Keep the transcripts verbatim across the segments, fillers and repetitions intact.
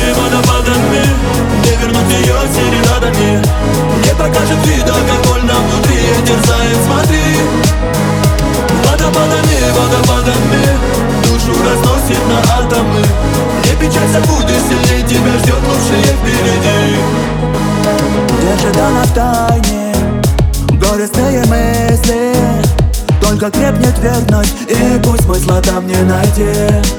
водопадами, водопадами. Не вернуть ее серенадами. Не покажет вида, как больно внутри терзает, смотри. Водопадами, водопадами. Душу разносит на атомы. Не печалься, будешь сильней, тебя ждет лучшее впереди. Держи да в тайне горестные мысли, только крепнет верность, и пусть смысла там не найти.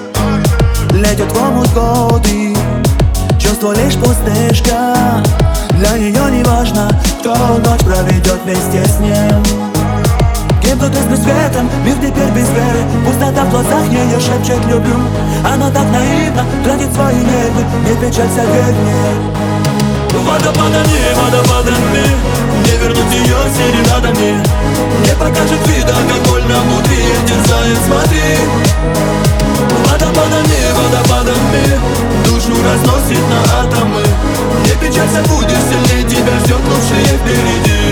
Летят в омут годы, чувство лишь пустышка. Для нее не важно, кто ночь проведет вместе с ним. Гибнут из светом, мир теперь без веры. Пустота в глазах ее шепчет люблю. Она так наивна, тратит свои нервы. Не печалься, верь мне. Водопадами, водопадами. Не вернуть ее серенадами. Не покажет вида, как больно внутри терзает, смотри. Водопадами, водопадами. Душу разносит на атомы. Не печалься, будешь сильней, тебя ждет лучшее впереди.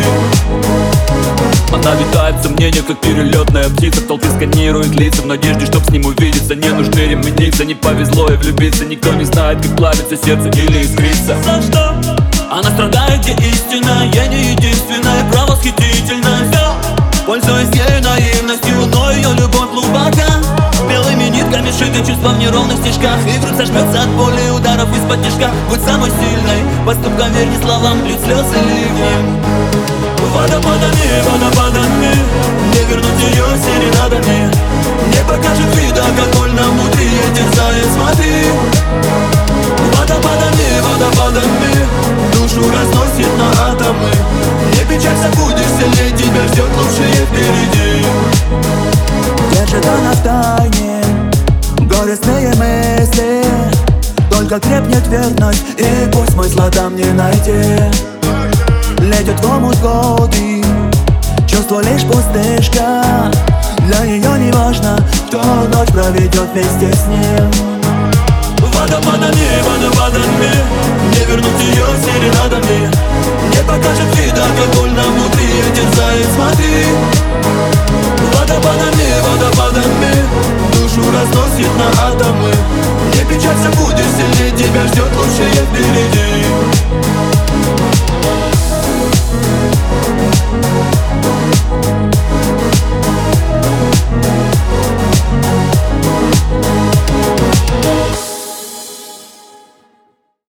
Она витает в сомнениях, как перелетная птица. В толпе сканирует лица в надежде, чтоб с ним увидеться. Не нужны ремниться, не повезло и влюбиться. Никто не знает, как плавится сердце или искрится. За что? Она страдает, где истина. Я не единственная, правосхитительная. Пользуясь ею наивностью, но ее любовь глубока. Белыми нитками шиты чувства в неровных стежках. И грудь сожмется от боли ударов из-под тяжка. Будь самой сильной, поступкам верь, не словам, лить слезы ливнем. Водопадами, водопадами. Не вернуть ее серенадами. Не покажет вида, как больно внутри терзает, смотри. Водопадами, водопадами. Душу разносит на атомы. Не печалься, будешь сильней, тебя ждет лучшее впереди. Держи да в тайне горестные мысли, только крепнет верность, и пусть смысла там не найти. Летят в омут годы, чувство лишь пустышка. Для нее не важно, кто ночь проведет вместе с ним. Водопадами, водопадами. Не вернуть ее серенадами. Не покажет вида, как больно внутри терзает, смотри. Водопадами, водопадами. Душу разносит на атомы. Не печалься, будешь сильней, тебя ждет лучшее впереди.